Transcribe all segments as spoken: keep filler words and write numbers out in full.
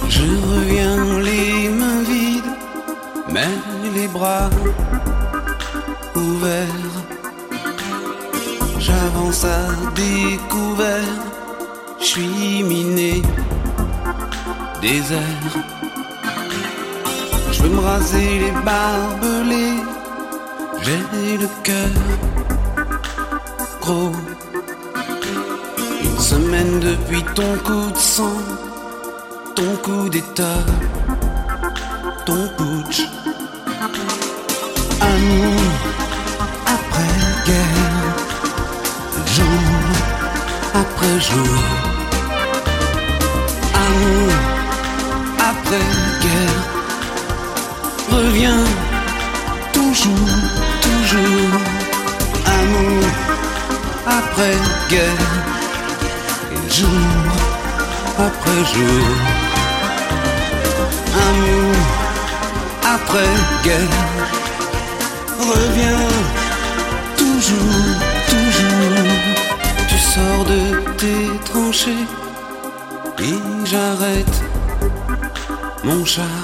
Je reviens les mains vides, mais les bras ouverts. J'avance à découvert, je suis miné, désert. Je veux me raser les barbelés, j'ai le cœur gros. Une semaine depuis ton coup de sang, ton coup d'état, ton putsch. Amour après guerre, jour après jour. Amour après guerre, reviens toujours, toujours. Amour après guerre, et jour après jour. Amour après guerre, reviens toujours, toujours. Tu sors de tes tranchées et j'arrête mon char.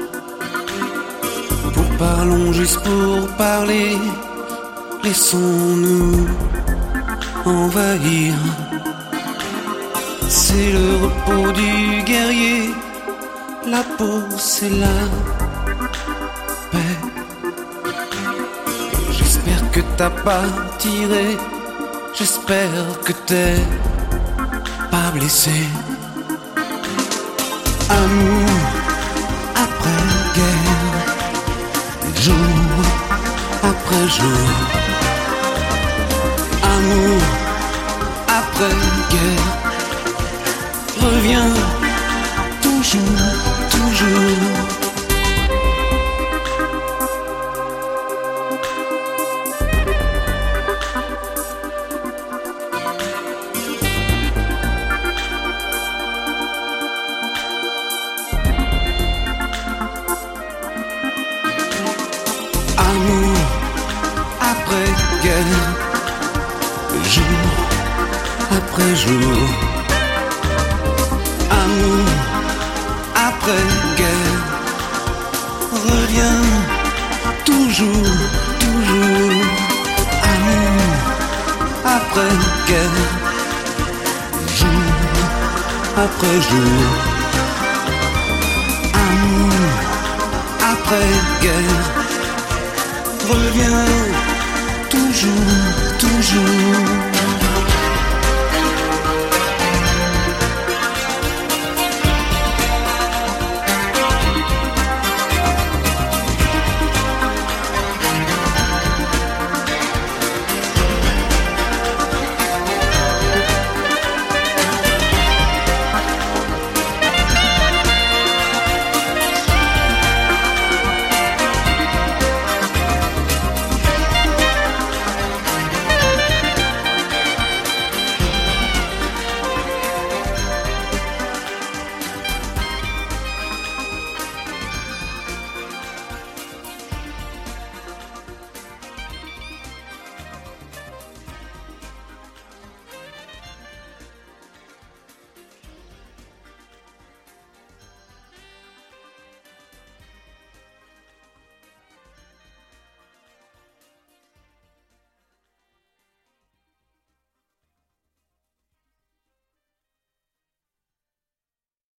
Pour parlons juste pour parler, laissons-nous envahir. C'est le repos du guerrier, la peau c'est la paix. J'espère que t'as pas tiré, j'espère que t'es pas blessé. Amour après guerre, jour après jour. Amour après guerre, reviens toujours, toujours. Amour après guerre, jour après jour. Amour après guerre, reviens toujours, toujours. Amour après guerre, jour après jour. Amour après guerre, reviens toujours, toujours.